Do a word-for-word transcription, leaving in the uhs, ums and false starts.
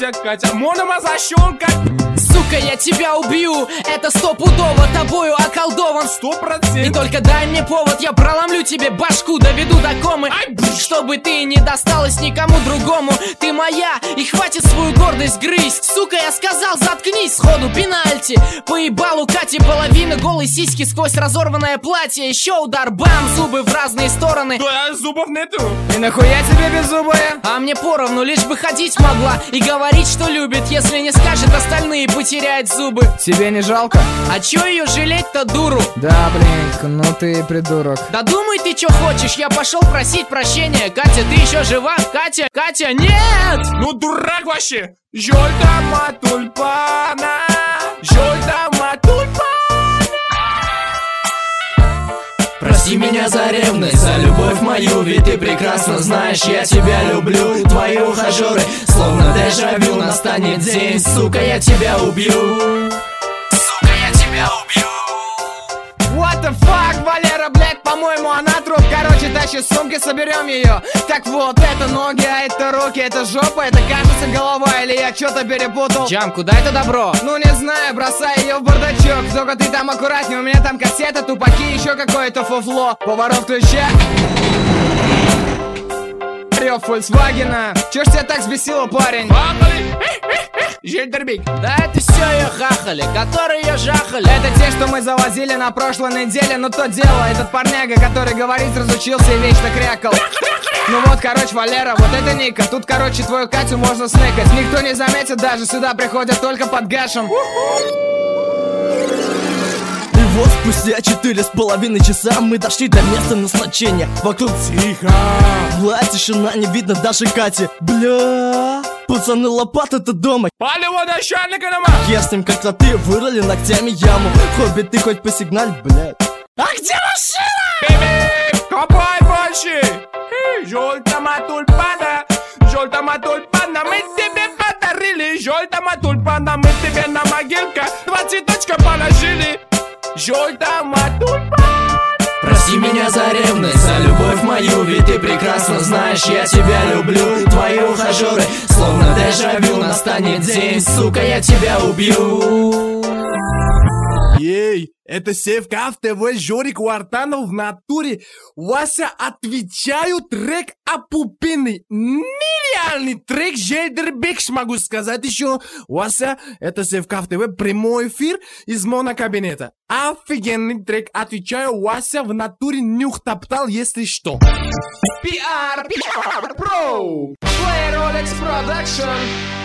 Катя, Катя, Монома защелкать. Сука, я тебя убью, это стопудово, тобою околдован. Сто процентов. И только дай мне повод, я проломлю тебе башку, доведу до комы. Ай, чтобы ты не досталась никому другому. Ты моя, и хватит свою гордость грызть. Сука, я сказал, заткнись, сходу пенальти. Поебал у Кати половина голой сиськи сквозь разорванное платье. Еще удар, бам, зубы в разные стороны. Да, зубов нету. И нахуя тебе беззубая? А мне поровну, лишь бы ходить могла и говорить, что любит. Если не скажет, остальные потеряет зубы. Тебе не жалко? А чё ее жалеть-то, дуру? Да, блин, ну ты придурок. Да думай ты, чё хочешь, я пошел просить прощения. Катя, ты еще жива? Катя, Катя, нет! Ну дурак вообще. Жолтама тульпана, жолтама тульпана. Прости меня за ревность, за любовь мою, ведь ты прекрасно знаешь, я тебя люблю. Твои ухажеры, словно дежавю, настанет день, сука, я тебя убью. Сука, я тебя убью. What the fuck, Валера, блядь, по-моему, она труп. Короче, тащи сумки, соберем ее. Так вот, это ноги, а это руки, это жопа, это кажется голова, или я что-то перепутал? Джам, куда это добро? Ну не знаю, бросай ее в бардачок. Только ты там аккуратней, у меня там кассета, тупаки, еще какое-то фуфло. Поворот ключа. Рев Фольксвагена. Чё ж тебя так взбесило, парень? Жельдербик. Да это все ее хахали, которые ее жахали. Это те, что мы завозили на прошлой неделе. Но то дело, этот парняга, который говорить разучился и вечно крякал. Ну вот, короче, Валера, вот это Ника. Тут, короче, твою Катю можно сныкать. Никто не заметит даже, сюда приходят только под гашем. И вот спустя четыре с половиной часа мы дошли до места назначения. Вокруг тихо, была тишина, не видно даже Кати. Бля, пацаны, лопата-то дома. Полевого начальника нема. Я с ним как ты вырыли ногтями яму. Хобби, ты хоть посигналь, блядь. А где машина? Биби, копай больше. Жолтама тульпана, жолтама тульпана, мы тебе подарили. Жолтама тульпана, мы тебе на могилка два цветочка положили. Жолтама тульпана. Прости меня за ревность, за любовь мою, ведь ты прекрасно знаешь, я тебя люблю. Твои ухажеры, словно дежавю, настанет день, сука, я тебя убью. Ей, это Севкав ТВ, Жорик Вартанов в натуре. Вася, отвечаю, трек опупенный. Нереальный трек, Жельдербек, могу сказать еще. Вася, это Севкав ТВ, прямой эфир из монокабинета. Офигенный трек, отвечаю, Вася в натуре нюх топтал, если что. пи ар, пи ар, про, Play Rolex Production.